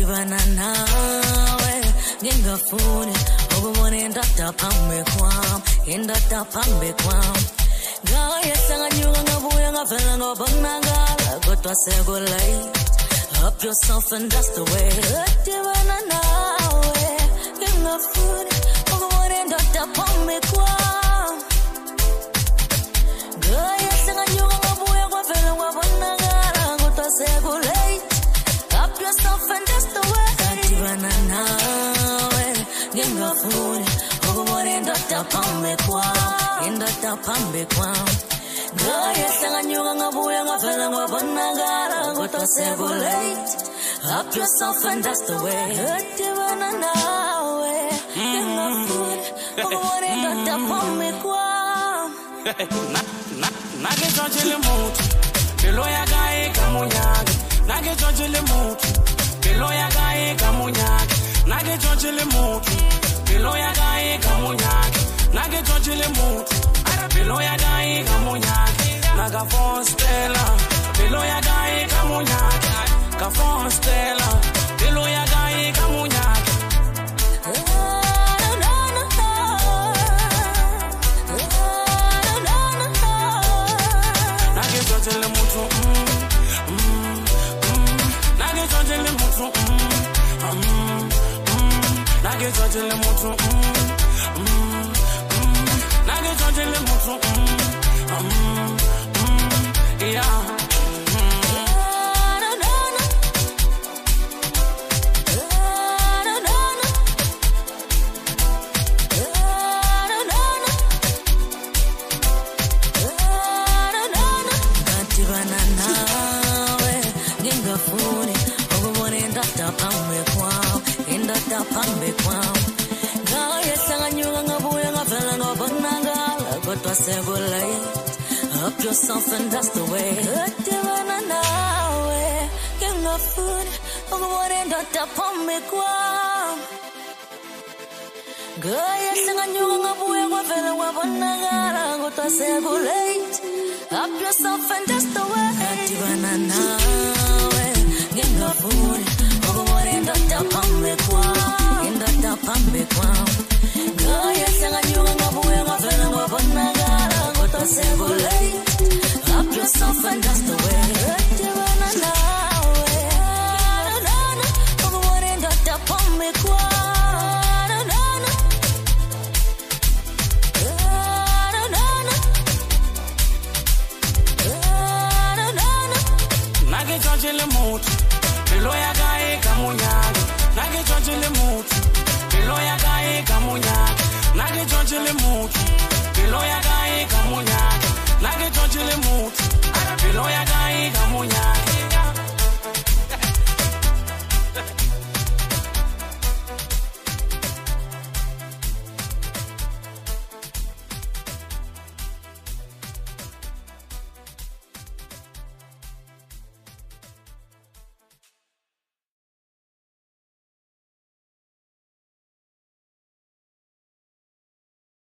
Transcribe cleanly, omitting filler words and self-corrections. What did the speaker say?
Adibana nawe ngingafuni ukubona indoda phambi kwam, indoda phambi kwam. Ngayehlanganyuka ngabuya ngavela ngobonakala kodwa sekulate. Up yourself and that's the way. Adibana nawe ngingafuni ukubona indoda phambi kwam. Ngayehlanganyuka ngabuya ngavela ngobonakala kodwa sekulate. Up yourself and that's the way. Adibana nawe ngingafuni ukubona indoda phambi kwam, indoda phambi kwam. Ngayehlanganyuka ngabuya ngavela ngobonakala kodwa sekulate. Up yourself and that's the way. Adibana nawe ngingafuni ukubona indoda phambi kwam. Nage George Lemutu, Beloya Gaye Kamunyagi. Nage George Lemutu, Beloya Gaye Kamunyagi. Nage George Lemutu, Beloya Gaye Kamunyagi. Nage George Lemutu, Beloya Gaye Kamunyagi. Naga Fon Stella, Beloya Gaye Kamunyagi. Kafon Stella, Beloya Gaye Kamunyagi. Nage George Lemutu, Nage George Lemutu, Nage George Lemutu, Nage George Lemutu, yeah. Adibana nawe ngingafuni ukubona indoda phambi kwam, indoda phambi kwam. Ngayehlanganyuka ngabuya ngavela ngobonakala kodwa sekulate. Up yourself and that's the way. Adibana nawe ngingafuni ukubona indoda phambi kwam. Ngayehlanganyuka ngabuya ngavela ngobonakala kodwa sekulate. Up yourself and that's the way. Adibana nawe ngingafuni